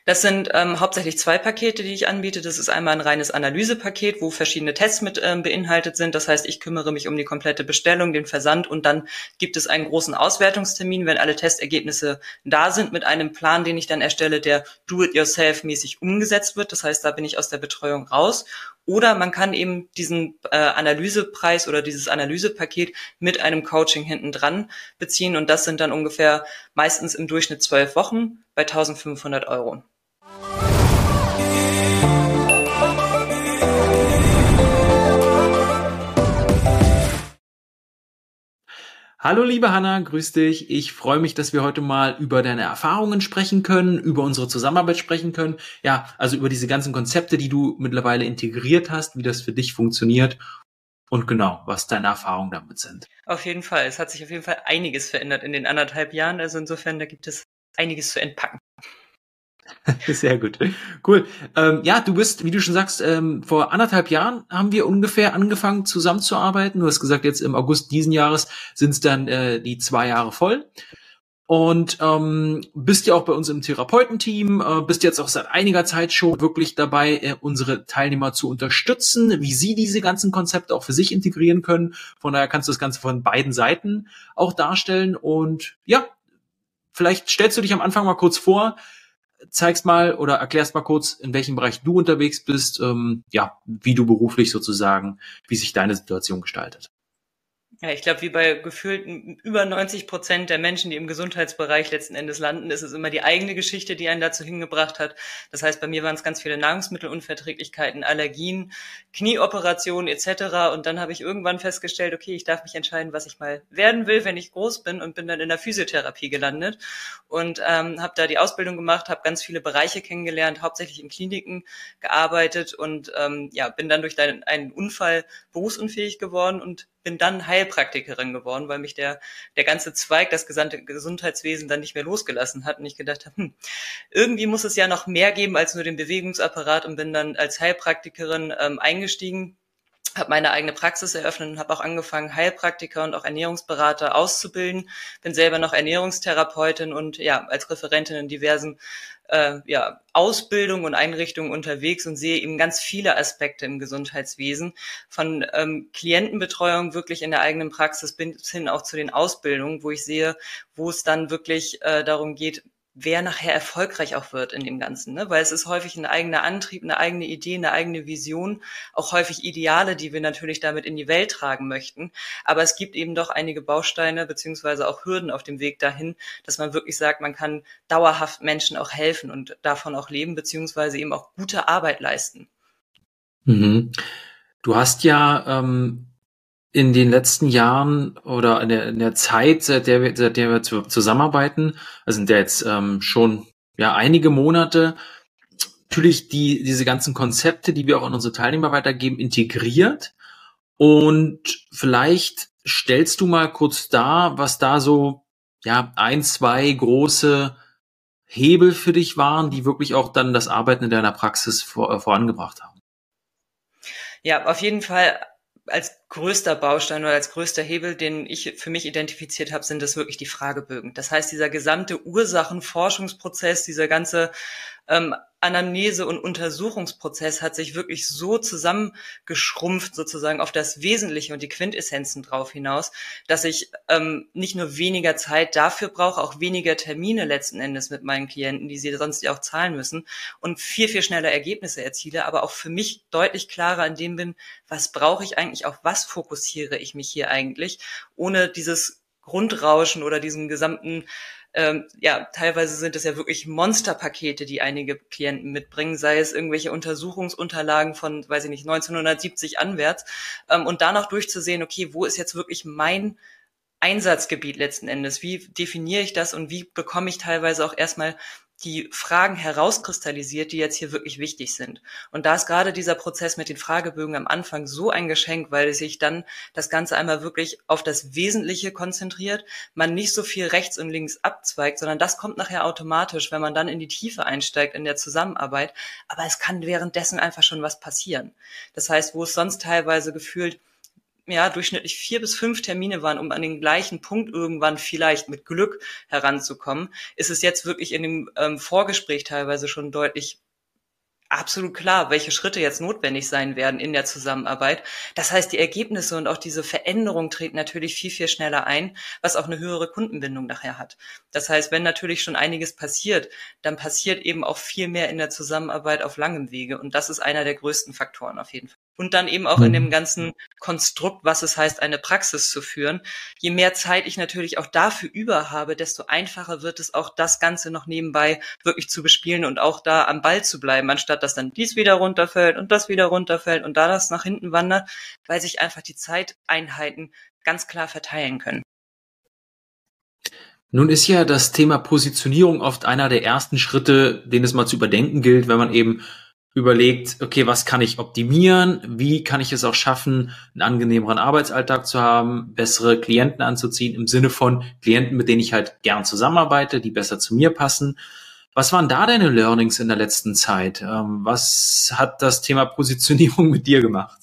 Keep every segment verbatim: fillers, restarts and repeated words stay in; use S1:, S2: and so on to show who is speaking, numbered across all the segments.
S1: Das sind ähm, hauptsächlich zwei Pakete, die ich anbiete. Das ist einmal ein reines Analysepaket, wo verschiedene Tests mit ähm, beinhaltet sind. Das heißt, ich kümmere mich um die komplette Bestellung, den Versand und dann gibt es einen großen Auswertungstermin, wenn alle Testergebnisse da sind, mit einem Plan, den ich dann erstelle, der do-it-yourself-mäßig umgesetzt wird. Das heißt, da bin ich aus der Betreuung raus. Oder man kann eben diesen äh, Analysepreis oder dieses Analysepaket mit einem Coaching hinten dran beziehen und das sind dann ungefähr meistens im Durchschnitt zwölf Wochen bei eintausendfünfhundert Euro.
S2: Hallo liebe Hanna, grüß dich. Ich freue mich, dass wir heute mal über deine Erfahrungen sprechen können, über unsere Zusammenarbeit sprechen können. Ja, also über diese ganzen Konzepte, die du mittlerweile integriert hast, wie das für dich funktioniert und genau, was deine Erfahrungen damit sind.
S1: Auf jeden Fall. Es hat sich auf jeden Fall einiges verändert in den anderthalb Jahren. Also insofern, da gibt es einiges zu entpacken.
S2: Sehr gut. Cool. Ähm, ja, du bist, wie du schon sagst, ähm, vor anderthalb Jahren haben wir ungefähr angefangen zusammenzuarbeiten. Du hast gesagt, jetzt im August diesen Jahres sind es dann äh, die zwei Jahre voll. Und ähm, bist ja auch bei uns im Therapeutenteam, äh, bist jetzt auch seit einiger Zeit schon wirklich dabei, äh, unsere Teilnehmer zu unterstützen, wie sie diese ganzen Konzepte auch für sich integrieren können. Von daher kannst du das Ganze von beiden Seiten auch darstellen. Und ja, vielleicht stellst du dich am Anfang mal kurz vor, zeigst mal oder erklärst mal kurz, in welchem Bereich du unterwegs bist, ähm, ja, wie du beruflich sozusagen, wie sich deine Situation gestaltet.
S1: Ja, ich glaube, wie bei gefühlt über neunzig Prozent der Menschen, die im Gesundheitsbereich letzten Endes landen, ist es immer die eigene Geschichte, die einen dazu hingebracht hat. Das heißt, bei mir waren es ganz viele Nahrungsmittelunverträglichkeiten, Allergien, Knieoperationen et cetera. Und dann habe ich irgendwann festgestellt, okay, ich darf mich entscheiden, was ich mal werden will, wenn ich groß bin und bin dann in der Physiotherapie gelandet und ähm, habe da die Ausbildung gemacht, habe ganz viele Bereiche kennengelernt, hauptsächlich in Kliniken gearbeitet und ähm, ja, bin dann durch einen, einen Unfall berufsunfähig geworden und bin dann Heilpraktikerin geworden, weil mich der der ganze Zweig, das gesamte Gesundheitswesen dann nicht mehr losgelassen hat und ich gedacht habe, hm, irgendwie muss es ja noch mehr geben als nur den Bewegungsapparat und bin dann als Heilpraktikerin ähm, eingestiegen, habe meine eigene Praxis eröffnet und habe auch angefangen, Heilpraktiker und auch Ernährungsberater auszubilden. Bin selber noch Ernährungstherapeutin und ja als Referentin in diversen äh, ja, Ausbildungen und Einrichtungen unterwegs und sehe eben ganz viele Aspekte im Gesundheitswesen, von ähm, Klientenbetreuung wirklich in der eigenen Praxis bis hin auch zu den Ausbildungen, wo ich sehe, wo es dann wirklich äh, darum geht, wer nachher erfolgreich auch wird in dem Ganzen, ne? Weil es ist häufig ein eigener Antrieb, eine eigene Idee, eine eigene Vision, auch häufig Ideale, die wir natürlich damit in die Welt tragen möchten. Aber es gibt eben doch einige Bausteine beziehungsweise auch Hürden auf dem Weg dahin, dass man wirklich sagt, man kann dauerhaft Menschen auch helfen und davon auch leben beziehungsweise eben auch gute Arbeit leisten.
S2: Mhm. Du hast ja ähm in den letzten Jahren oder in der, in der Zeit, seit der wir, seit der wir zu, zusammenarbeiten, also sind ja jetzt ähm, schon ja einige Monate, natürlich die diese ganzen Konzepte, die wir auch an unsere Teilnehmer weitergeben, integriert. Und vielleicht stellst du mal kurz dar, was da so ja ein, zwei große Hebel für dich waren, die wirklich auch dann das Arbeiten in deiner Praxis vor, äh, vorangebracht haben.
S1: Ja, auf jeden Fall. Als größter Baustein oder als größter Hebel, den ich für mich identifiziert habe, sind das wirklich die Fragebögen. Das heißt, dieser gesamte Ursachenforschungsprozess, dieser ganze ähm, Anamnese- und Untersuchungsprozess hat sich wirklich so zusammengeschrumpft sozusagen auf das Wesentliche und die Quintessenzen drauf hinaus, dass ich ähm, nicht nur weniger Zeit dafür brauche, auch weniger Termine letzten Endes mit meinen Klienten, die sie sonst ja auch zahlen müssen und viel, viel schneller Ergebnisse erziele, aber auch für mich deutlich klarer in dem bin, was brauche ich eigentlich, auf was fokussiere ich mich hier eigentlich, ohne dieses Grundrauschen oder diesen gesamten Ähm, ja, teilweise sind es ja wirklich Monsterpakete, die einige Klienten mitbringen, sei es irgendwelche Untersuchungsunterlagen von, weiß ich nicht, neunzehnhundertsiebzig anwärts, ähm, und danach durchzusehen, okay, wo ist jetzt wirklich mein Einsatzgebiet letzten Endes? Wie definiere ich das und wie bekomme ich teilweise auch erstmal die Fragen herauskristallisiert, die jetzt hier wirklich wichtig sind. Und da ist gerade dieser Prozess mit den Fragebögen am Anfang so ein Geschenk, weil sich dann das Ganze einmal wirklich auf das Wesentliche konzentriert, man nicht so viel rechts und links abzweigt, sondern das kommt nachher automatisch, wenn man dann in die Tiefe einsteigt in der Zusammenarbeit. Aber es kann währenddessen einfach schon was passieren. Das heißt, wo es sonst teilweise gefühlt ja, durchschnittlich vier bis fünf Termine waren, um an den gleichen Punkt irgendwann vielleicht mit Glück heranzukommen, ist es jetzt wirklich in dem ähm, Vorgespräch teilweise schon deutlich absolut klar, welche Schritte jetzt notwendig sein werden in der Zusammenarbeit. Das heißt, die Ergebnisse und auch diese Veränderung treten natürlich viel, viel schneller ein, was auch eine höhere Kundenbindung nachher hat. Das heißt, wenn natürlich schon einiges passiert, dann passiert eben auch viel mehr in der Zusammenarbeit auf langem Wege. Und das ist einer der größten Faktoren auf jeden Fall. Und dann eben auch in dem ganzen Konstrukt, was es heißt, eine Praxis zu führen. Je mehr Zeit ich natürlich auch dafür über habe, desto einfacher wird es auch, das Ganze noch nebenbei wirklich zu bespielen und auch da am Ball zu bleiben, anstatt dass dann dies wieder runterfällt und das wieder runterfällt und da das nach hinten wandert, weil sich einfach die Zeiteinheiten ganz klar verteilen können.
S2: Nun ist ja das Thema Positionierung oft einer der ersten Schritte, den es mal zu überdenken gilt, wenn man eben überlegt, okay, was kann ich optimieren? Wie kann ich es auch schaffen, einen angenehmeren Arbeitsalltag zu haben, bessere Klienten anzuziehen, im Sinne von Klienten, mit denen ich halt gern zusammenarbeite, die besser zu mir passen. Was waren da deine Learnings in der letzten Zeit? Was hat das Thema Positionierung mit dir gemacht?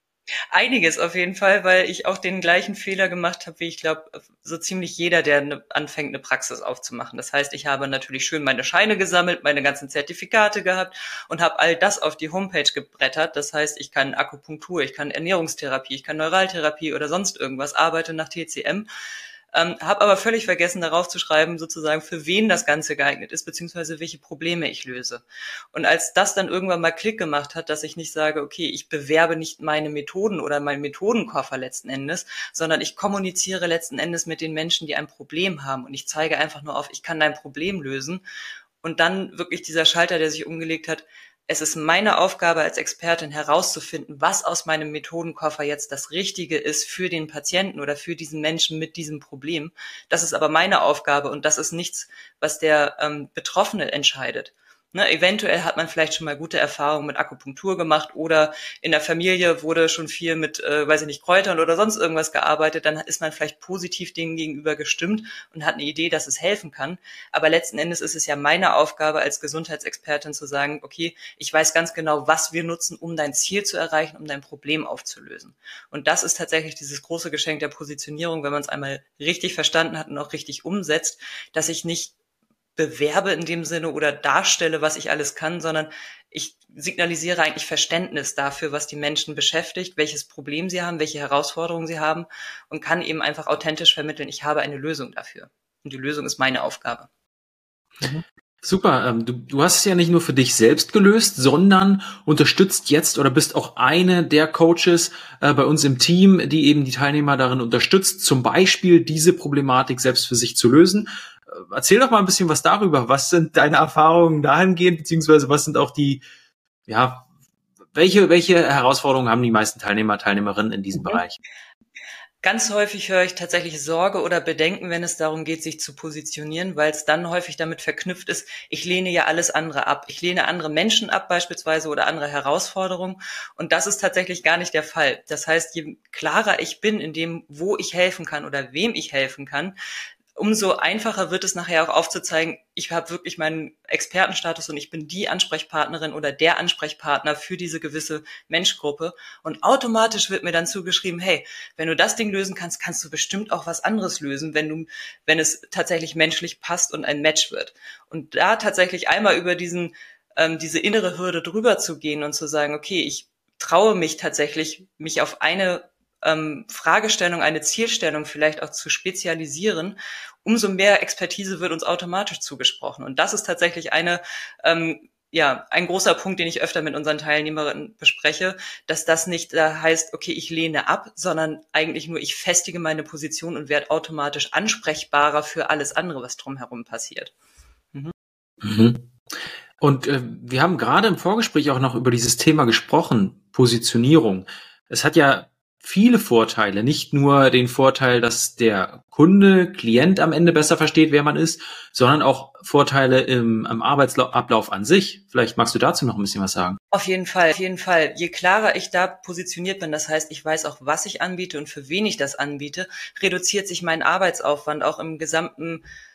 S1: Einiges auf jeden Fall, weil ich auch den gleichen Fehler gemacht habe, wie ich glaube, so ziemlich jeder, der eine, anfängt, eine Praxis aufzumachen. Das heißt, ich habe natürlich schön meine Scheine gesammelt, meine ganzen Zertifikate gehabt und habe all das auf die Homepage gebrettert. Das heißt, ich kann Akupunktur, ich kann Ernährungstherapie, ich kann Neuraltherapie oder sonst irgendwas, arbeite nach T C M. Ähm, habe aber völlig vergessen, darauf zu schreiben, sozusagen, für wen das Ganze geeignet ist, beziehungsweise welche Probleme ich löse. Und als das dann irgendwann mal Klick gemacht hat, dass ich nicht sage, okay, ich bewerbe nicht meine Methoden oder meinen Methodenkoffer letzten Endes, sondern ich kommuniziere letzten Endes mit den Menschen, die ein Problem haben. Und ich zeige einfach nur auf, ich kann dein Problem lösen. Und dann wirklich dieser Schalter, der sich umgelegt hat, es ist meine Aufgabe als Expertin herauszufinden, was aus meinem Methodenkoffer jetzt das Richtige ist für den Patienten oder für diesen Menschen mit diesem Problem. Das ist aber meine Aufgabe und das ist nichts, was der ähm, Betroffene entscheidet. Ne, eventuell hat man vielleicht schon mal gute Erfahrungen mit Akupunktur gemacht oder in der Familie wurde schon viel mit, äh, weiß ich nicht, Kräutern oder sonst irgendwas gearbeitet. Dann ist man vielleicht positiv denen gegenüber gestimmt und hat eine Idee, dass es helfen kann. Aber letzten Endes ist es ja meine Aufgabe als Gesundheitsexpertin zu sagen, okay, ich weiß ganz genau, was wir nutzen, um dein Ziel zu erreichen, um dein Problem aufzulösen. Und das ist tatsächlich dieses große Geschenk der Positionierung, wenn man es einmal richtig verstanden hat und auch richtig umsetzt, dass ich nicht bewerbe in dem Sinne oder darstelle, was ich alles kann, sondern ich signalisiere eigentlich Verständnis dafür, was die Menschen beschäftigt, welches Problem sie haben, welche Herausforderungen sie haben und kann eben einfach authentisch vermitteln, ich habe eine Lösung dafür. Und die Lösung ist meine Aufgabe.
S2: Mhm. Super, ähm, du, du hast es ja nicht nur für dich selbst gelöst, sondern unterstützt jetzt oder bist auch eine der Coaches äh, bei uns im Team, die eben die Teilnehmer darin unterstützt, zum Beispiel diese Problematik selbst für sich zu lösen. Äh, erzähl doch mal ein bisschen was darüber. Was sind deine Erfahrungen dahingehend, beziehungsweise was sind auch die, ja, welche, welche Herausforderungen haben die meisten Teilnehmer, Teilnehmerinnen in diesem mhm. Bereich?
S1: Ganz häufig höre ich tatsächlich Sorge oder Bedenken, wenn es darum geht, sich zu positionieren, weil es dann häufig damit verknüpft ist, ich lehne ja alles andere ab. Ich lehne andere Menschen ab beispielsweise oder andere Herausforderungen. Und das ist tatsächlich gar nicht der Fall. Das heißt, je klarer ich bin in dem, wo ich helfen kann oder wem ich helfen kann, umso einfacher wird es nachher auch aufzuzeigen, ich habe wirklich meinen Expertenstatus und ich bin die Ansprechpartnerin oder der Ansprechpartner für diese gewisse Menschgruppe. Und automatisch wird mir dann zugeschrieben, hey, wenn du das Ding lösen kannst, kannst du bestimmt auch was anderes lösen, wenn du, wenn es tatsächlich menschlich passt und ein Match wird. Und da tatsächlich einmal über diesen, ähm, diese innere Hürde drüber zu gehen und zu sagen, okay, ich traue mich tatsächlich, mich auf eine Ähm, Fragestellung, eine Zielstellung vielleicht auch zu spezialisieren, umso mehr Expertise wird uns automatisch zugesprochen. Und das ist tatsächlich eine, ähm, ja, ein großer Punkt, den ich öfter mit unseren Teilnehmerinnen bespreche, dass das nicht da heißt, okay, ich lehne ab, sondern eigentlich nur, ich festige meine Position und werde automatisch ansprechbarer für alles andere, was drumherum passiert. Mhm.
S2: Mhm. Und äh, wir haben gerade im Vorgespräch auch noch über dieses Thema gesprochen, Positionierung. Es hat ja viele Vorteile, nicht nur den Vorteil, dass der Kunde, Klient am Ende besser versteht, wer man ist, sondern auch Vorteile im, im Arbeitsablauf an sich. Vielleicht magst du dazu noch ein bisschen was sagen.
S1: Auf jeden Fall, auf jeden Fall. Je klarer ich da positioniert bin, das heißt, ich weiß auch, was ich anbiete und für wen ich das anbiete, reduziert sich mein Arbeitsaufwand auch im gesamten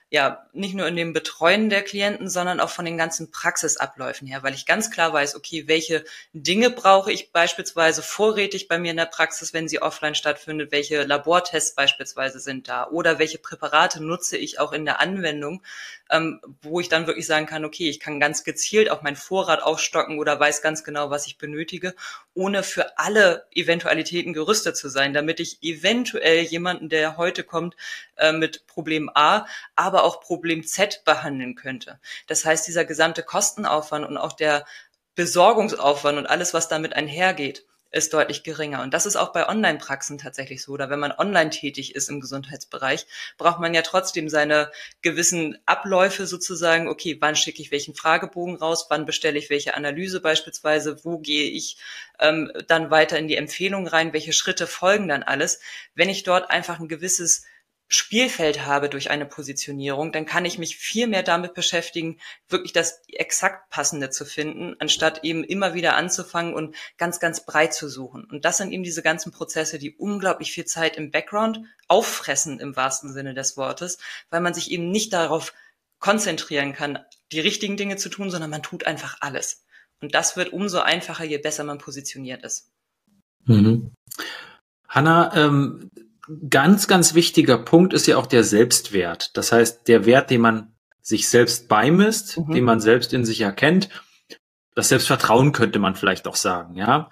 S1: ja, nicht nur in dem Betreuen der Klienten, sondern auch von den ganzen Praxisabläufen her, weil ich ganz klar weiß, okay, welche Dinge brauche ich beispielsweise vorrätig bei mir in der Praxis, wenn sie offline stattfindet, welche Labortests beispielsweise sind da oder welche Präparate nutze ich auch in der Anwendung, ähm, wo ich dann wirklich sagen kann, okay, ich kann ganz gezielt auch meinen Vorrat aufstocken oder weiß ganz genau, was ich benötige, ohne für alle Eventualitäten gerüstet zu sein, damit ich eventuell jemanden, der heute kommt, äh, mit Problem A, aber auch Problem Z behandeln könnte. Das heißt, dieser gesamte Kostenaufwand und auch der Besorgungsaufwand und alles, was damit einhergeht, ist deutlich geringer. Und das ist auch bei Online-Praxen tatsächlich so. Oder wenn man online tätig ist im Gesundheitsbereich, braucht man ja trotzdem seine gewissen Abläufe sozusagen. Okay, wann schicke ich welchen Fragebogen raus? Wann bestelle ich welche Analyse beispielsweise? Wo gehe ich ähm, dann weiter in die Empfehlung rein? Welche Schritte folgen dann alles? Wenn ich dort einfach ein gewisses Spielfeld habe durch eine Positionierung, dann kann ich mich viel mehr damit beschäftigen, wirklich das exakt Passende zu finden, anstatt eben immer wieder anzufangen und ganz, ganz breit zu suchen. Und das sind eben diese ganzen Prozesse, die unglaublich viel Zeit im Background auffressen, im wahrsten Sinne des Wortes, weil man sich eben nicht darauf konzentrieren kann, die richtigen Dinge zu tun, sondern man tut einfach alles. Und das wird umso einfacher, je besser man positioniert ist.
S2: Mhm. Hanna, ähm, ganz, ganz wichtiger Punkt ist ja auch der Selbstwert. Das heißt, der Wert, den man sich selbst beimisst, mhm. den man selbst in sich erkennt. Das Selbstvertrauen könnte man vielleicht auch sagen, ja.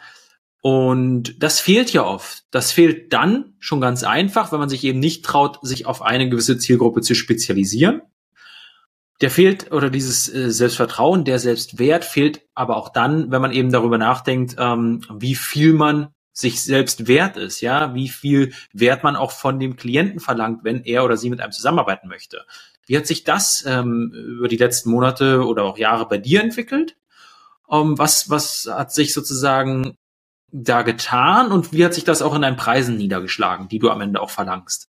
S2: Und das fehlt ja oft. Das fehlt dann schon ganz einfach, wenn man sich eben nicht traut, sich auf eine gewisse Zielgruppe zu spezialisieren. Der fehlt, oder dieses äh, Selbstvertrauen, der Selbstwert fehlt aber auch dann, wenn man eben darüber nachdenkt, ähm, wie viel man sich selbst wert ist, ja, wie viel Wert man auch von dem Klienten verlangt, wenn er oder sie mit einem zusammenarbeiten möchte. Wie hat sich das ähm, über die letzten Monate oder auch Jahre bei dir entwickelt? Um, was, was hat sich sozusagen da getan und wie hat sich das auch in deinen Preisen niedergeschlagen, die du am Ende auch verlangst?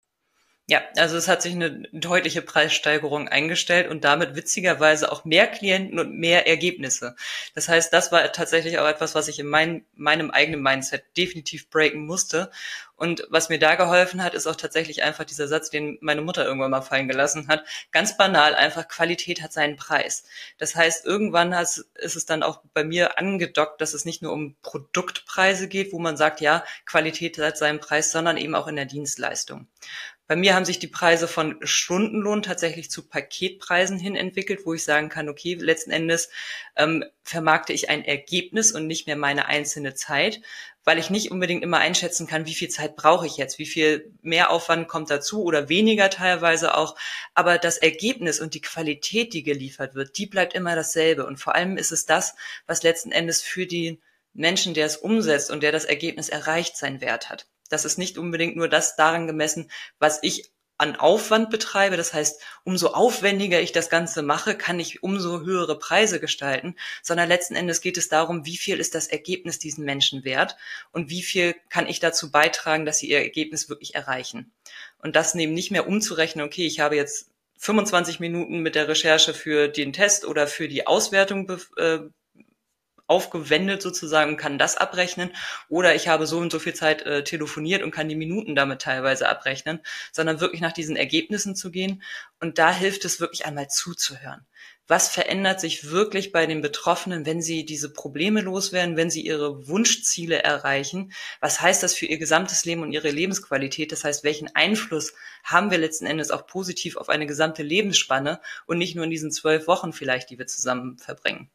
S1: Ja, also es hat sich eine deutliche Preissteigerung eingestellt und damit witzigerweise auch mehr Klienten und mehr Ergebnisse. Das heißt, das war tatsächlich auch etwas, was ich in mein, meinem eigenen Mindset definitiv breaken musste. Und was mir da geholfen hat, ist auch tatsächlich einfach dieser Satz, den meine Mutter irgendwann mal fallen gelassen hat. Ganz banal, einfach Qualität hat seinen Preis. Das heißt, irgendwann ist es dann auch bei mir angedockt, dass es nicht nur um Produktpreise geht, wo man sagt, ja, Qualität hat seinen Preis, sondern eben auch in der Dienstleistung. Bei mir haben sich die Preise von Stundenlohn tatsächlich zu Paketpreisen hin entwickelt, wo ich sagen kann, okay, letzten Endes ähm, vermarkte ich ein Ergebnis und nicht mehr meine einzelne Zeit, weil ich nicht unbedingt immer einschätzen kann, wie viel Zeit brauche ich jetzt, wie viel Mehraufwand kommt dazu oder weniger teilweise auch. Aber das Ergebnis und die Qualität, die geliefert wird, die bleibt immer dasselbe. Und vor allem ist es das, was letzten Endes für den Menschen, der es umsetzt und der das Ergebnis erreicht, seinen Wert hat. Das ist nicht unbedingt nur das daran gemessen, was ich an Aufwand betreibe. Das heißt, umso aufwendiger ich das Ganze mache, kann ich umso höhere Preise gestalten, sondern letzten Endes geht es darum, wie viel ist das Ergebnis diesen Menschen wert und wie viel kann ich dazu beitragen, dass sie ihr Ergebnis wirklich erreichen. Und das eben nicht mehr umzurechnen, okay, ich habe jetzt fünfundzwanzig Minuten mit der Recherche für den Test oder für die Auswertung be- äh, aufgewendet sozusagen und kann das abrechnen oder ich habe so und so viel Zeit äh, telefoniert und kann die Minuten damit teilweise abrechnen, sondern wirklich nach diesen Ergebnissen zu gehen und da hilft es wirklich einmal zuzuhören. Was verändert sich wirklich bei den Betroffenen, wenn sie diese Probleme loswerden, wenn sie ihre Wunschziele erreichen? Was heißt das für ihr gesamtes Leben und ihre Lebensqualität? Das heißt, welchen Einfluss haben wir letzten Endes auch positiv auf eine gesamte Lebensspanne und nicht nur in diesen zwölf Wochen vielleicht, die wir zusammen verbringen?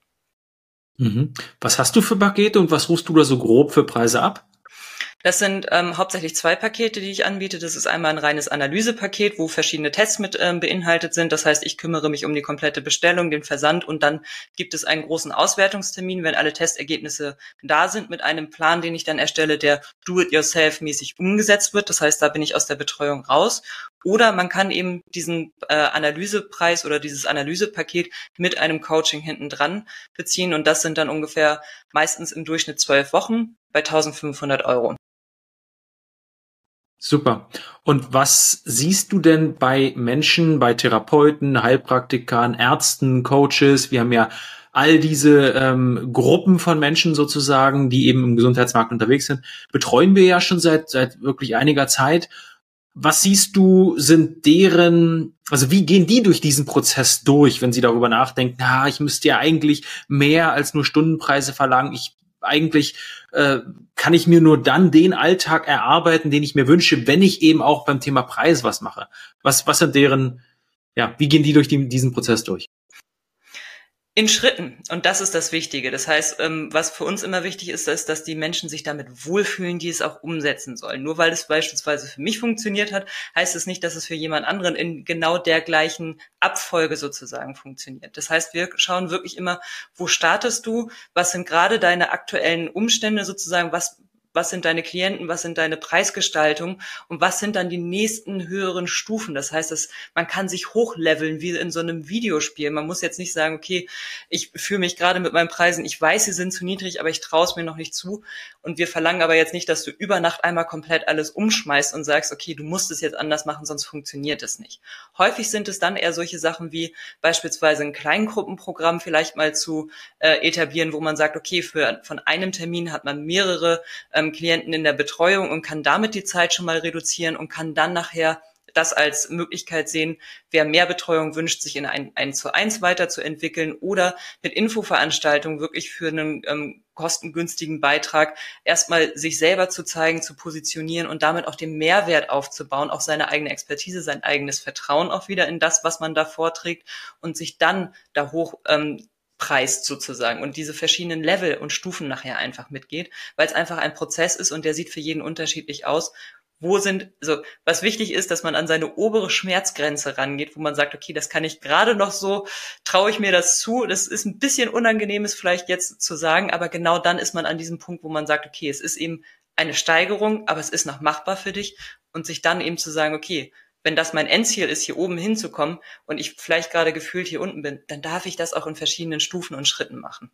S2: Mhm. Was hast du für Pakete und was rufst du da so grob für Preise ab?
S1: Das sind ähm, hauptsächlich zwei Pakete, die ich anbiete. Das ist einmal ein reines Analysepaket, wo verschiedene Tests mit ähm, beinhaltet sind. Das heißt, ich kümmere mich um die komplette Bestellung, den Versand und dann gibt es einen großen Auswertungstermin, wenn alle Testergebnisse da sind, mit einem Plan, den ich dann erstelle, der Do-it-yourself-mäßig umgesetzt wird. Das heißt, da bin ich aus der Betreuung raus. Oder man kann eben diesen äh, Analysepreis oder dieses Analysepaket mit einem Coaching hinten dran beziehen und das sind dann ungefähr meistens im Durchschnitt zwölf Wochen bei eintausendfünfhundert Euro.
S2: Super. Und was siehst du denn bei Menschen, bei Therapeuten, Heilpraktikern, Ärzten, Coaches? Wir haben ja all diese ähm, Gruppen von Menschen sozusagen, die eben im Gesundheitsmarkt unterwegs sind, betreuen wir ja schon seit seit wirklich einiger Zeit. Was siehst du, sind deren, also wie gehen die durch diesen Prozess durch, wenn sie darüber nachdenken, ah, ich müsste ja eigentlich mehr als nur Stundenpreise verlangen, ich eigentlich äh, kann ich mir nur dann den Alltag erarbeiten, den ich mir wünsche, wenn ich eben auch beim Thema Preis was mache. Was, was sind deren, ja, wie gehen die durch die, diesen Prozess durch?
S1: In Schritten. Und das ist das Wichtige. Das heißt, was für uns immer wichtig ist, ist, dass die Menschen sich damit wohlfühlen, die es auch umsetzen sollen. Nur weil es beispielsweise für mich funktioniert hat, heißt es nicht, dass es für jemand anderen in genau der gleichen Abfolge sozusagen funktioniert. Das heißt, wir schauen wirklich immer, wo startest du? Was sind gerade deine aktuellen Umstände sozusagen? Was Was sind deine Klienten, was sind deine Preisgestaltung und was sind dann die nächsten höheren Stufen? Das heißt, dass man kann sich hochleveln wie in so einem Videospiel. Man muss jetzt nicht sagen, okay, ich fühle mich gerade mit meinen Preisen, ich weiß, sie sind zu niedrig, aber ich traue es mir noch nicht zu. Und wir verlangen aber jetzt nicht, dass du über Nacht einmal komplett alles umschmeißt und sagst, okay, du musst es jetzt anders machen, sonst funktioniert es nicht. Häufig sind es dann eher solche Sachen wie beispielsweise ein Kleingruppenprogramm vielleicht mal zu äh, etablieren, wo man sagt, okay, für von einem Termin hat man mehrere äh, Klienten in der Betreuung und kann damit die Zeit schon mal reduzieren und kann dann nachher das als Möglichkeit sehen, wer mehr Betreuung wünscht, sich in ein eins zu eins weiterzuentwickeln oder mit Infoveranstaltungen wirklich für einen ähm, kostengünstigen Beitrag erstmal sich selber zu zeigen, zu positionieren und damit auch den Mehrwert aufzubauen, auch seine eigene Expertise, sein eigenes Vertrauen auch wieder in das, was man da vorträgt und sich dann da hoch ähm, preist sozusagen und diese verschiedenen Level und Stufen nachher einfach mitgeht, weil es einfach ein Prozess ist und der sieht für jeden unterschiedlich aus. Wo sind, also was wichtig ist, dass man an seine obere Schmerzgrenze rangeht, wo man sagt, okay, das kann ich gerade noch so, traue ich mir das zu, das ist ein bisschen Unangenehmes vielleicht jetzt zu sagen, aber genau dann ist man an diesem Punkt, wo man sagt, okay, es ist eben eine Steigerung, aber es ist noch machbar für dich und sich dann eben zu sagen, okay, wenn das mein Endziel ist, hier oben hinzukommen und ich vielleicht gerade gefühlt hier unten bin, dann darf ich das auch in verschiedenen Stufen und Schritten machen.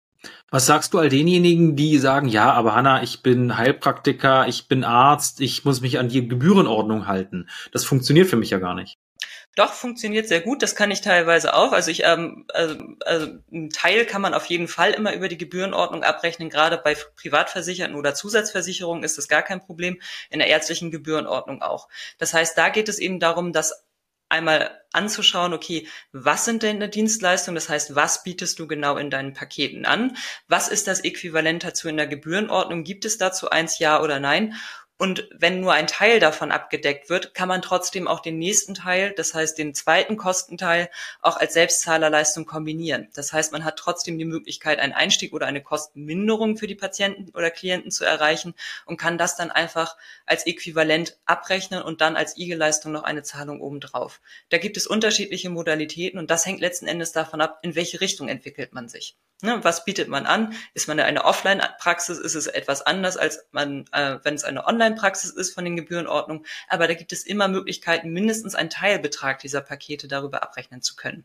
S2: Was sagst du all denjenigen, die sagen, ja, aber Hanna, ich bin Heilpraktiker, ich bin Arzt, ich muss mich an die Gebührenordnung halten. Das funktioniert für mich ja gar nicht.
S1: Doch, funktioniert sehr gut. Das kann ich teilweise auch. Also ich, ähm, also, also ein Teil kann man auf jeden Fall immer über die Gebührenordnung abrechnen. Gerade bei Privatversicherten oder Zusatzversicherungen ist das gar kein Problem. In der ärztlichen Gebührenordnung auch. Das heißt, da geht es eben darum, dass einmal anzuschauen, okay, was sind denn die Dienstleistungen? Das heißt, was bietest du genau in deinen Paketen an? Was ist das Äquivalent dazu in der Gebührenordnung? Gibt es dazu eins, ja oder nein? Und wenn nur ein Teil davon abgedeckt wird, kann man trotzdem auch den nächsten Teil, das heißt den zweiten Kostenteil, auch als Selbstzahlerleistung kombinieren. Das heißt, man hat trotzdem die Möglichkeit, einen Einstieg oder eine Kostenminderung für die Patienten oder Klienten zu erreichen und kann das dann einfach als Äquivalent abrechnen und dann als I G E-Leistung noch eine Zahlung obendrauf. Da gibt es unterschiedliche Modalitäten und das hängt letzten Endes davon ab, in welche Richtung entwickelt man sich. Ne, was bietet man an? Ist man eine Offline-Praxis? Ist es etwas anders, als man, äh, wenn es eine Online-Praxis ist von den Gebührenordnungen? Aber da gibt es immer Möglichkeiten, mindestens einen Teilbetrag dieser Pakete darüber abrechnen zu können.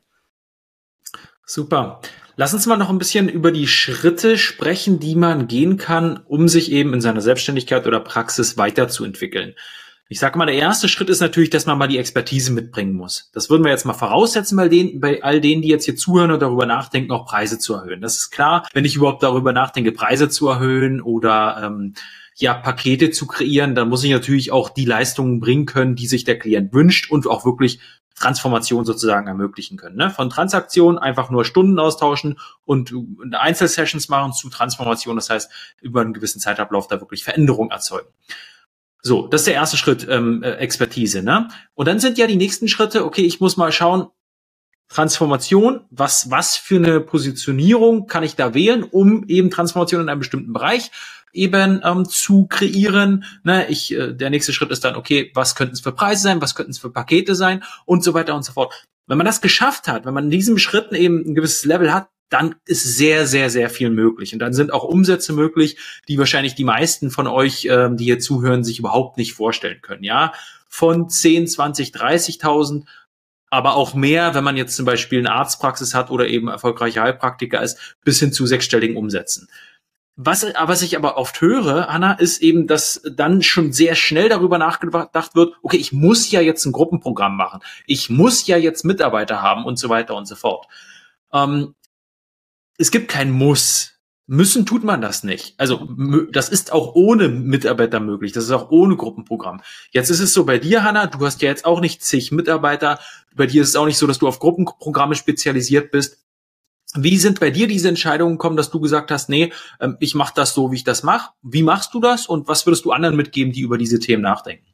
S2: Super. Lass uns mal noch ein bisschen über die Schritte sprechen, die man gehen kann, um sich eben in seiner Selbstständigkeit oder Praxis weiterzuentwickeln. Ich sage mal, der erste Schritt ist natürlich, dass man mal die Expertise mitbringen muss. Das würden wir jetzt mal voraussetzen bei, denen, bei all denen, die jetzt hier zuhören und darüber nachdenken, auch Preise zu erhöhen. Das ist klar, wenn ich überhaupt darüber nachdenke, Preise zu erhöhen oder ähm, ja Pakete zu kreieren, dann muss ich natürlich auch die Leistungen bringen können, die sich der Klient wünscht und auch wirklich Transformation sozusagen ermöglichen können. Ne? Von Transaktion einfach nur Stunden austauschen und Einzelsessions machen zu Transformation, das heißt über einen gewissen Zeitablauf da wirklich Veränderung erzeugen. So, das ist der erste Schritt, ähm, Expertise, ne? Und dann sind ja die nächsten Schritte, okay, ich muss mal schauen, Transformation, was, was für eine Positionierung kann ich da wählen, um eben Transformation in einem bestimmten Bereich eben ähm, zu kreieren. Ne? Ich, äh, der nächste Schritt ist dann, okay, was könnten es für Preise sein, was könnten es für Pakete sein und so weiter und so fort. Wenn man das geschafft hat, wenn man in diesen Schritten eben ein gewisses Level hat, dann ist sehr, sehr, sehr viel möglich. Und dann sind auch Umsätze möglich, die wahrscheinlich die meisten von euch, ähm, die hier zuhören, sich überhaupt nicht vorstellen können. Ja, von zehn, zwanzig, dreißigtausend, aber auch mehr, wenn man jetzt zum Beispiel eine Arztpraxis hat oder eben erfolgreicher Heilpraktiker ist, bis hin zu sechsstelligen Umsätzen. Was, was ich aber oft höre, Hanna, ist eben, dass dann schon sehr schnell darüber nachgedacht wird, okay, ich muss ja jetzt ein Gruppenprogramm machen. Ich muss ja jetzt Mitarbeiter haben und so weiter und so fort. Ähm, Es gibt kein Muss. Müssen tut man das nicht. Also das ist auch ohne Mitarbeiter möglich. Das ist auch ohne Gruppenprogramm. Jetzt ist es so bei dir, Hanna, du hast ja jetzt auch nicht zig Mitarbeiter. Bei dir ist es auch nicht so, dass du auf Gruppenprogramme spezialisiert bist. Wie sind bei dir diese Entscheidungen gekommen, dass du gesagt hast, nee, ich mache das so, wie ich das mache? Wie machst du das und was würdest du anderen mitgeben, die über diese Themen nachdenken?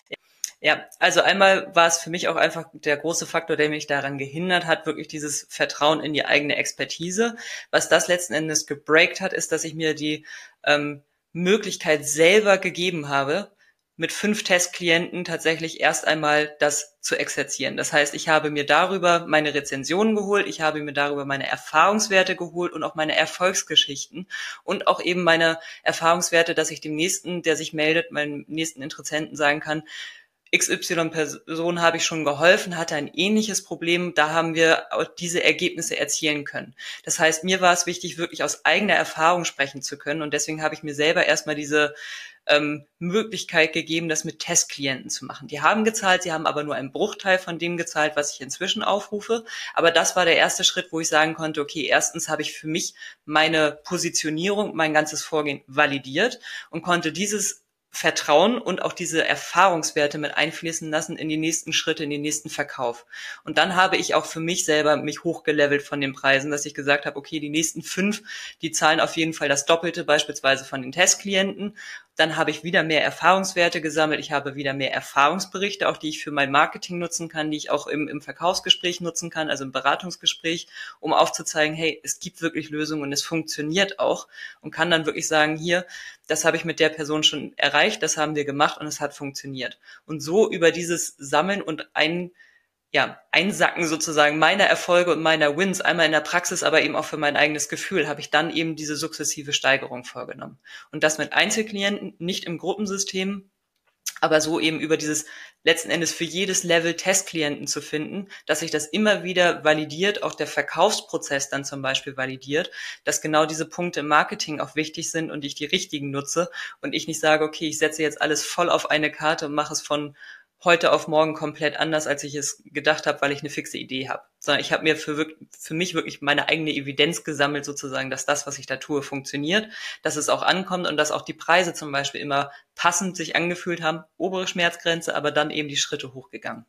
S1: Ja, also einmal war es für mich auch einfach der große Faktor, der mich daran gehindert hat, wirklich dieses Vertrauen in die eigene Expertise. Was das letzten Endes gebreakt hat, ist, dass ich mir die ähm, Möglichkeit selber gegeben habe, mit fünf Testklienten tatsächlich erst einmal das zu exerzieren. Das heißt, ich habe mir darüber meine Rezensionen geholt, ich habe mir darüber meine Erfahrungswerte geholt und auch meine Erfolgsgeschichten und auch eben meine Erfahrungswerte, dass ich dem nächsten, der sich meldet, meinem nächsten Interessenten sagen kann, X Y-Person habe ich schon geholfen, hatte ein ähnliches Problem, da haben wir auch diese Ergebnisse erzielen können. Das heißt, mir war es wichtig, wirklich aus eigener Erfahrung sprechen zu können und deswegen habe ich mir selber erstmal diese ähm, Möglichkeit gegeben, das mit Testklienten zu machen. Die haben gezahlt, sie haben aber nur einen Bruchteil von dem gezahlt, was ich inzwischen aufrufe, aber das war der erste Schritt, wo ich sagen konnte, okay, erstens habe ich für mich meine Positionierung, mein ganzes Vorgehen validiert und konnte dieses Vertrauen und auch diese Erfahrungswerte mit einfließen lassen in die nächsten Schritte, in den nächsten Verkauf. Und dann habe ich auch für mich selber mich hochgelevelt von den Preisen, dass ich gesagt habe, okay, die nächsten fünf, die zahlen auf jeden Fall das Doppelte, beispielsweise von den Testklienten. Dann habe ich wieder mehr Erfahrungswerte gesammelt. Ich habe wieder mehr Erfahrungsberichte, auch die ich für mein Marketing nutzen kann, die ich auch im, im Verkaufsgespräch nutzen kann, also im Beratungsgespräch, um aufzuzeigen, hey, es gibt wirklich Lösungen und es funktioniert auch und kann dann wirklich sagen, hier, das habe ich mit der Person schon erreicht, das haben wir gemacht und es hat funktioniert. Und so über dieses Sammeln und ein ja, Einsacken sozusagen meiner Erfolge und meiner Wins, einmal in der Praxis, aber eben auch für mein eigenes Gefühl, habe ich dann eben diese sukzessive Steigerung vorgenommen. Und das mit Einzelklienten, nicht im Gruppensystem, aber so eben über dieses letzten Endes für jedes Level Testklienten zu finden, dass sich das immer wieder validiert, auch der Verkaufsprozess dann zum Beispiel validiert, dass genau diese Punkte im Marketing auch wichtig sind und ich die richtigen nutze und ich nicht sage, okay, ich setze jetzt alles voll auf eine Karte und mache es von heute auf morgen komplett anders, als ich es gedacht habe, weil ich eine fixe Idee habe. Sondern ich habe mir für, für mich wirklich meine eigene Evidenz gesammelt, sozusagen, dass das, was ich da tue, funktioniert, dass es auch ankommt und dass auch die Preise zum Beispiel immer passend sich angefühlt haben, obere Schmerzgrenze, aber dann eben die Schritte hochgegangen.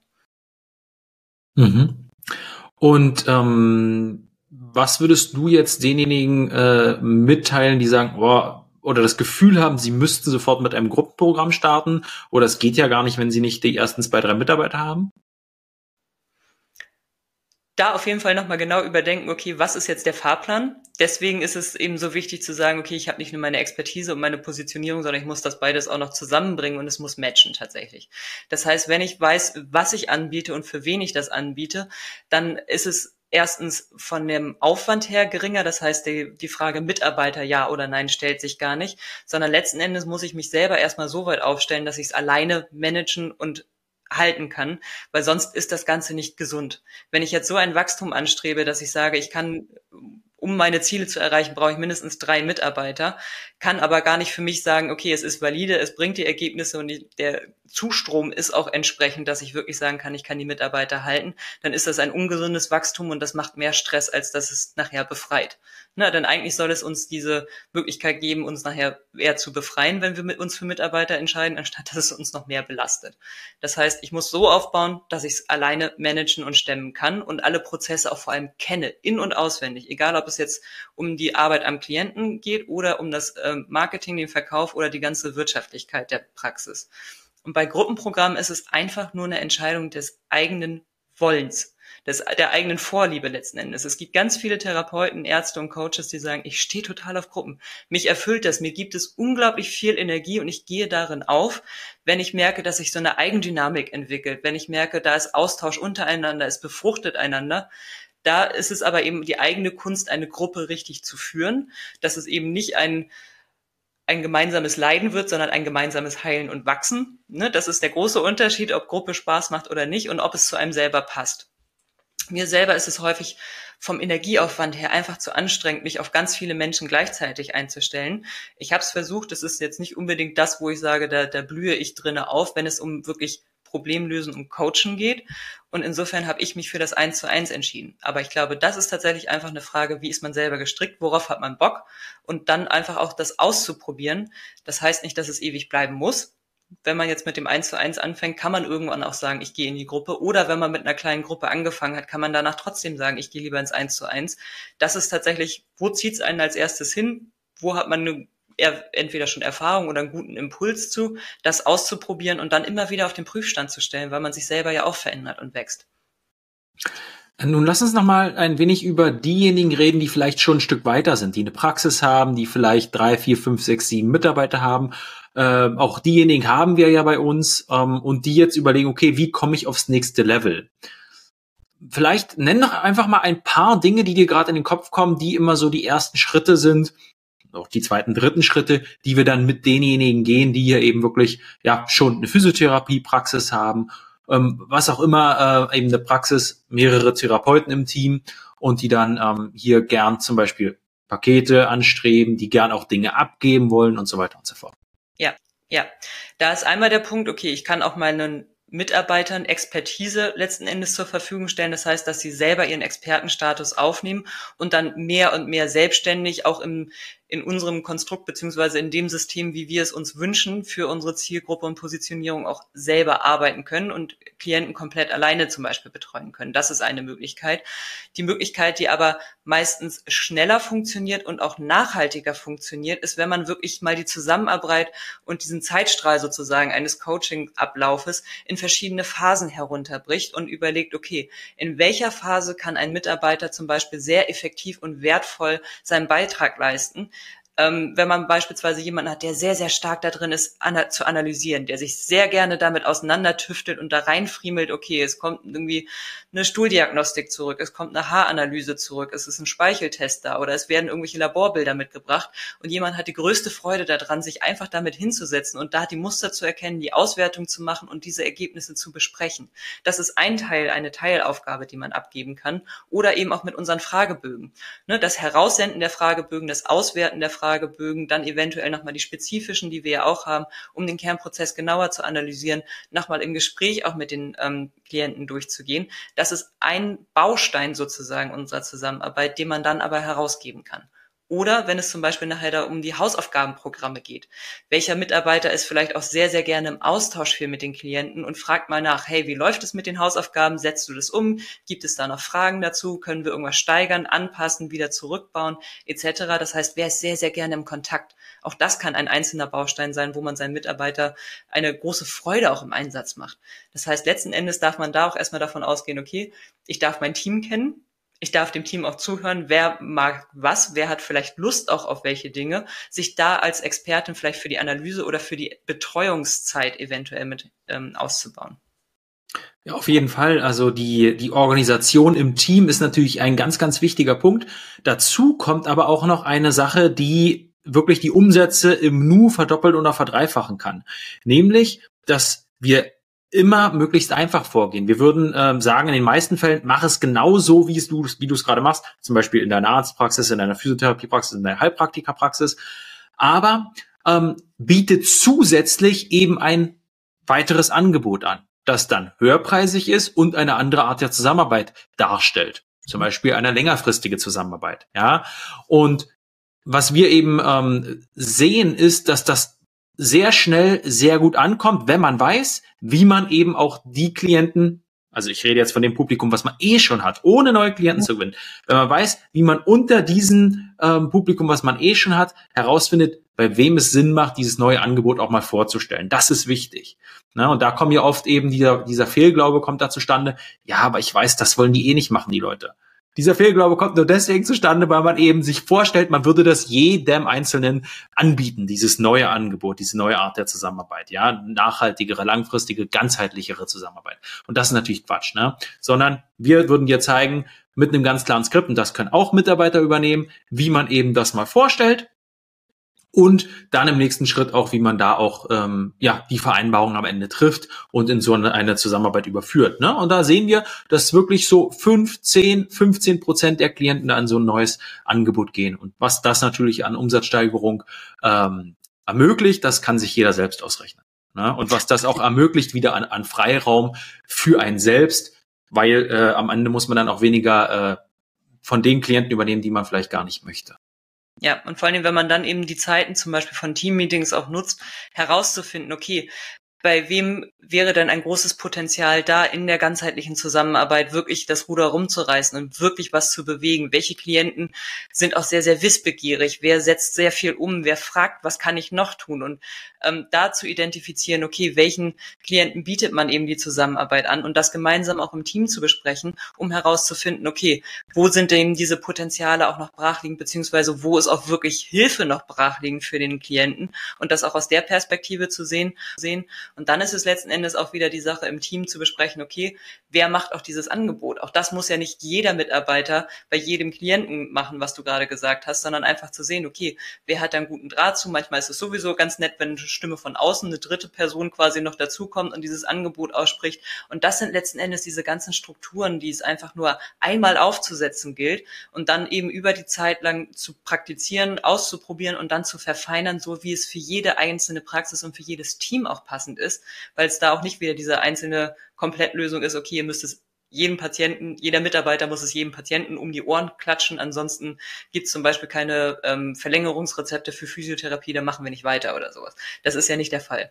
S2: Mhm. Und ähm, was würdest du jetzt denjenigen äh, mitteilen, die sagen, boah, oder das Gefühl haben, sie müssten sofort mit einem Gruppenprogramm starten oder es geht ja gar nicht, wenn sie nicht die ersten zwei, drei Mitarbeiter haben?
S1: Da auf jeden Fall nochmal genau überdenken, okay, was ist jetzt der Fahrplan? Deswegen ist es eben so wichtig zu sagen, okay, ich habe nicht nur meine Expertise und meine Positionierung, sondern ich muss das beides auch noch zusammenbringen und es muss matchen tatsächlich. Das heißt, wenn ich weiß, was ich anbiete und für wen ich das anbiete, dann ist es erstens von dem Aufwand her geringer, das heißt, die, die Frage Mitarbeiter ja oder nein stellt sich gar nicht, sondern letzten Endes muss ich mich selber erstmal so weit aufstellen, dass ich es alleine managen und halten kann, weil sonst ist das Ganze nicht gesund. Wenn ich jetzt so ein Wachstum anstrebe, dass ich sage, ich kann, um meine Ziele zu erreichen, brauche ich mindestens drei Mitarbeiter, kann aber gar nicht für mich sagen, okay, es ist valide, es bringt die Ergebnisse und die, der Zustrom ist auch entsprechend, dass ich wirklich sagen kann, ich kann die Mitarbeiter halten, dann ist das ein ungesundes Wachstum und das macht mehr Stress, als dass es nachher befreit. Na, denn eigentlich soll es uns diese Möglichkeit geben, uns nachher eher zu befreien, wenn wir mit uns für Mitarbeiter entscheiden, anstatt dass es uns noch mehr belastet. Das heißt, ich muss so aufbauen, dass ich es alleine managen und stemmen kann und alle Prozesse auch vor allem kenne, in- und auswendig, egal ob es jetzt um die Arbeit am Klienten geht oder um das Marketing, den Verkauf oder die ganze Wirtschaftlichkeit der Praxis. Und bei Gruppenprogrammen ist es einfach nur eine Entscheidung des eigenen Wollens, des, der eigenen Vorliebe letzten Endes. Es gibt ganz viele Therapeuten, Ärzte und Coaches, die sagen, ich stehe total auf Gruppen. Mich erfüllt das, mir gibt es unglaublich viel Energie und ich gehe darin auf, wenn ich merke, dass sich so eine Eigendynamik entwickelt, wenn ich merke, da ist Austausch untereinander, es befruchtet einander. Da ist es aber eben die eigene Kunst, eine Gruppe richtig zu führen, dass es eben nicht ein ein gemeinsames Leiden wird, sondern ein gemeinsames Heilen und Wachsen. Ne? Das ist der große Unterschied, ob Gruppe Spaß macht oder nicht und ob es zu einem selber passt. Mir selber ist es häufig vom Energieaufwand her einfach zu anstrengend, mich auf ganz viele Menschen gleichzeitig einzustellen. Ich habe es versucht, das ist jetzt nicht unbedingt das, wo ich sage, da, da blühe ich drinne auf, wenn es um wirklich Problemlösen und Coachen geht. Und insofern habe ich mich für das Eins zu Eins entschieden. Aber ich glaube, das ist tatsächlich einfach eine Frage, wie ist man selber gestrickt, worauf hat man Bock? Und dann einfach auch das auszuprobieren. Das heißt nicht, dass es ewig bleiben muss. Wenn man jetzt mit dem Eins zu Eins anfängt, kann man irgendwann auch sagen, ich gehe in die Gruppe. Oder wenn man mit einer kleinen Gruppe angefangen hat, kann man danach trotzdem sagen, ich gehe lieber ins Eins zu Eins. Das ist tatsächlich, wo zieht es einen als erstes hin? Wo hat man eine entweder schon Erfahrung oder einen guten Impuls zu, das auszuprobieren und dann immer wieder auf den Prüfstand zu stellen, weil man sich selber ja auch verändert und wächst.
S2: Nun lass uns noch mal ein wenig über diejenigen reden, die vielleicht schon ein Stück weiter sind, die eine Praxis haben, die vielleicht drei, vier, fünf, sechs, sieben Mitarbeiter haben. Ähm, auch diejenigen haben wir ja bei uns ähm, und die jetzt überlegen, okay, wie komme ich aufs nächste Level? Vielleicht nenn doch einfach mal ein paar Dinge, die dir gerade in den Kopf kommen, die immer so die ersten Schritte sind, auch die zweiten, dritten Schritte, die wir dann mit denjenigen gehen, die hier eben wirklich ja schon eine Physiotherapiepraxis haben, ähm, was auch immer, äh, eben eine Praxis, mehrere Therapeuten im Team und die dann ähm, hier gern zum Beispiel Pakete anstreben, die gern auch Dinge abgeben wollen und so weiter und so fort.
S1: Ja, ja. Da ist einmal der Punkt, okay, ich kann auch meinen Mitarbeitern Expertise letzten Endes zur Verfügung stellen. Das heißt, dass sie selber ihren Expertenstatus aufnehmen und dann mehr und mehr selbstständig auch im in unserem Konstrukt beziehungsweise in dem System, wie wir es uns wünschen, für unsere Zielgruppe und Positionierung auch selber arbeiten können und Klienten komplett alleine zum Beispiel betreuen können. Das ist eine Möglichkeit. Die Möglichkeit, die aber meistens schneller funktioniert und auch nachhaltiger funktioniert, ist, wenn man wirklich mal die Zusammenarbeit und diesen Zeitstrahl sozusagen eines Coaching-Ablaufes in verschiedene Phasen herunterbricht und überlegt, okay, in welcher Phase kann ein Mitarbeiter zum Beispiel sehr effektiv und wertvoll seinen Beitrag leisten, Ähm, wenn man beispielsweise jemanden hat, der sehr, sehr stark da drin ist, ana- zu analysieren, der sich sehr gerne damit auseinandertüftelt und da reinfriemelt, okay, es kommt irgendwie eine Stuhldiagnostik zurück, es kommt eine Haaranalyse zurück, es ist ein Speicheltest da oder es werden irgendwelche Laborbilder mitgebracht und jemand hat die größte Freude daran, sich einfach damit hinzusetzen und da die Muster zu erkennen, die Auswertung zu machen und diese Ergebnisse zu besprechen. Das ist ein Teil, eine Teilaufgabe, die man abgeben kann oder eben auch mit unseren Fragebögen. Ne, das Heraussenden der Fragebögen, das Auswerten der Fragebögen, dann eventuell nochmal die spezifischen, die wir ja auch haben, um den Kernprozess genauer zu analysieren, nochmal im Gespräch auch mit den ähm, Klienten durchzugehen. Das ist ein Baustein sozusagen unserer Zusammenarbeit, den man dann aber herausgeben kann. Oder wenn es zum Beispiel nachher da um die Hausaufgabenprogramme geht. Welcher Mitarbeiter ist vielleicht auch sehr, sehr gerne im Austausch viel mit den Klienten und fragt mal nach, hey, wie läuft es mit den Hausaufgaben? Setzt du das um? Gibt es da noch Fragen dazu? Können wir irgendwas steigern, anpassen, wieder zurückbauen, et cetera. Das heißt, wer ist sehr, sehr gerne im Kontakt? Auch das kann ein einzelner Baustein sein, wo man seinen Mitarbeiter eine große Freude auch im Einsatz macht. Das heißt, letzten Endes darf man da auch erstmal davon ausgehen, okay, ich darf mein Team kennen. Ich darf dem Team auch zuhören, wer mag was, wer hat vielleicht Lust auch auf welche Dinge, sich da als Expertin vielleicht für die Analyse oder für die Betreuungszeit eventuell mit ähm, auszubauen.
S2: Ja, auf jeden Fall. Also die, die Organisation im Team ist natürlich ein ganz, ganz wichtiger Punkt. Dazu kommt aber auch noch eine Sache, die wirklich die Umsätze im Nu verdoppeln oder verdreifachen kann. Nämlich, dass wir immer möglichst einfach vorgehen. Wir würden ähm, sagen, in den meisten Fällen, mach es genau so, wie es du, wie du es gerade machst. Zum Beispiel in deiner Arztpraxis, in deiner Physiotherapiepraxis, in deiner Heilpraktikerpraxis. Aber ähm, biete zusätzlich eben ein weiteres Angebot an, das dann höherpreisig ist und eine andere Art der Zusammenarbeit darstellt. Zum Beispiel eine längerfristige Zusammenarbeit. Ja, und was wir eben ähm, sehen, ist, dass das sehr schnell sehr gut ankommt, wenn man weiß, wie man eben auch die Klienten, also ich rede jetzt von dem Publikum, was man eh schon hat, ohne neue Klienten zu gewinnen, wenn man weiß, wie man unter diesem ähm, Publikum, was man eh schon hat, herausfindet, bei wem es Sinn macht, dieses neue Angebot auch mal vorzustellen. Das ist wichtig. Na, und da kommen ja oft eben dieser, dieser Fehlglaube kommt da zustande. Ja, aber ich weiß, das wollen die eh nicht machen, die Leute. Dieser Fehlglaube kommt nur deswegen zustande, weil man eben sich vorstellt, man würde das jedem Einzelnen anbieten, dieses neue Angebot, diese neue Art der Zusammenarbeit, ja, nachhaltigere, langfristige, ganzheitlichere Zusammenarbeit. Und das ist natürlich Quatsch, ne? Sondern wir würden dir zeigen, mit einem ganz klaren Skript, und das können auch Mitarbeiter übernehmen, wie man eben das mal vorstellt. Und dann im nächsten Schritt auch, wie man da auch ähm, ja die Vereinbarung am Ende trifft und in so eine, eine Zusammenarbeit überführt. Ne? Und da sehen wir, dass wirklich so fünf, zehn, fünfzehn Prozent der Klienten an so ein neues Angebot gehen. Und was das natürlich an Umsatzsteigerung ähm, ermöglicht, das kann sich jeder selbst ausrechnen. Ne? Und was das auch ermöglicht, wieder an, an Freiraum für einen selbst, weil äh, am Ende muss man dann auch weniger äh, von den Klienten übernehmen, die man vielleicht gar nicht möchte.
S1: Ja, und vor allem, wenn man dann eben die Zeiten zum Beispiel von Teammeetings auch nutzt, herauszufinden, okay, bei wem wäre denn ein großes Potenzial da, in der ganzheitlichen Zusammenarbeit wirklich das Ruder rumzureißen und wirklich was zu bewegen? Welche Klienten sind auch sehr, sehr wissbegierig? Wer setzt sehr viel um? Wer fragt, was kann ich noch tun? Und ähm, da zu identifizieren, okay, welchen Klienten bietet man eben die Zusammenarbeit an und das gemeinsam auch im Team zu besprechen, um herauszufinden, okay, wo sind denn diese Potenziale auch noch brachliegend, beziehungsweise wo ist auch wirklich Hilfe noch brachliegend für den Klienten und das auch aus der Perspektive zu sehen, sehen. Und dann ist es letzten Endes auch wieder die Sache im Team zu besprechen, okay, wer macht auch dieses Angebot? Auch das muss ja nicht jeder Mitarbeiter bei jedem Klienten machen, was du gerade gesagt hast, sondern einfach zu sehen, okay, wer hat da einen guten Draht zu? Manchmal ist es sowieso ganz nett, wenn eine Stimme von außen, eine dritte Person quasi noch dazukommt und dieses Angebot ausspricht. Und das sind letzten Endes diese ganzen Strukturen, die es einfach nur einmal aufzusetzen gilt und dann eben über die Zeit lang zu praktizieren, auszuprobieren und dann zu verfeinern, so wie es für jede einzelne Praxis und für jedes Team auch passend ist, weil es da auch nicht wieder diese einzelne Komplettlösung ist, okay, ihr müsst es jedem Patienten, jeder Mitarbeiter muss es jedem Patienten um die Ohren klatschen, ansonsten gibt es zum Beispiel keine ähm, Verlängerungsrezepte für Physiotherapie, dann machen wir nicht weiter oder sowas. Das ist ja nicht der Fall.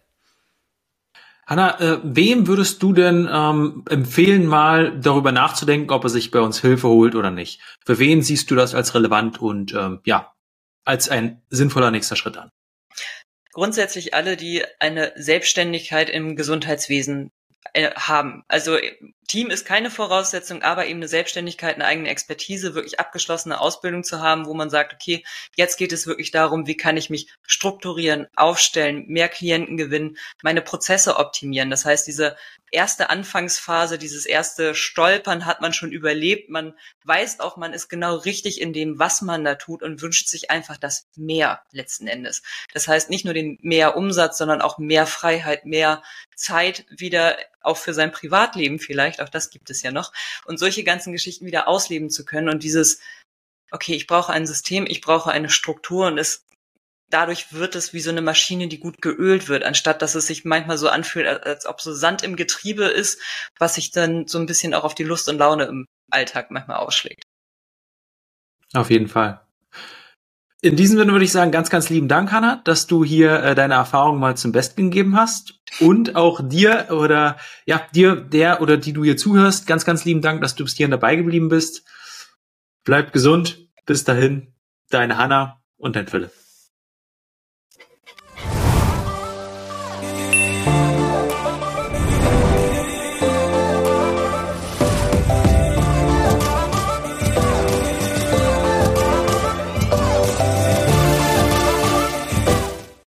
S2: Hanna, äh, wem würdest du denn ähm, empfehlen, mal darüber nachzudenken, ob er sich bei uns Hilfe holt oder nicht? Für wen siehst du das als relevant und ähm, ja, als ein sinnvoller nächster Schritt an?
S1: Grundsätzlich alle, die eine Selbstständigkeit im Gesundheitswesen äh, haben. Also Team ist keine Voraussetzung, aber eben eine Selbstständigkeit, eine eigene Expertise, wirklich abgeschlossene Ausbildung zu haben, wo man sagt, okay, jetzt geht es wirklich darum, wie kann ich mich strukturieren, aufstellen, mehr Klienten gewinnen, meine Prozesse optimieren. Das heißt, diese erste Anfangsphase, dieses erste Stolpern hat man schon überlebt. Man weiß auch, man ist genau richtig in dem, was man da tut und wünscht sich einfach das mehr letzten Endes. Das heißt, nicht nur den mehr Umsatz, sondern auch mehr Freiheit, mehr Zeit wieder auch für sein Privatleben vielleicht, auch das gibt es ja noch, und solche ganzen Geschichten wieder ausleben zu können und dieses, okay, ich brauche ein System, ich brauche eine Struktur und es dadurch wird es wie so eine Maschine, die gut geölt wird, anstatt dass es sich manchmal so anfühlt, als ob so Sand im Getriebe ist, was sich dann so ein bisschen auch auf die Lust und Laune im Alltag manchmal ausschlägt.
S2: Auf jeden Fall. In diesem Sinne würde ich sagen, ganz, ganz lieben Dank, Hanna, dass du hier äh, deine Erfahrungen mal zum Besten gegeben hast und auch dir oder ja, dir, der oder die du hier zuhörst, ganz, ganz lieben Dank, dass du bis hierhin dabei geblieben bist. Bleib gesund. Bis dahin, deine Hanna und dein Philipp.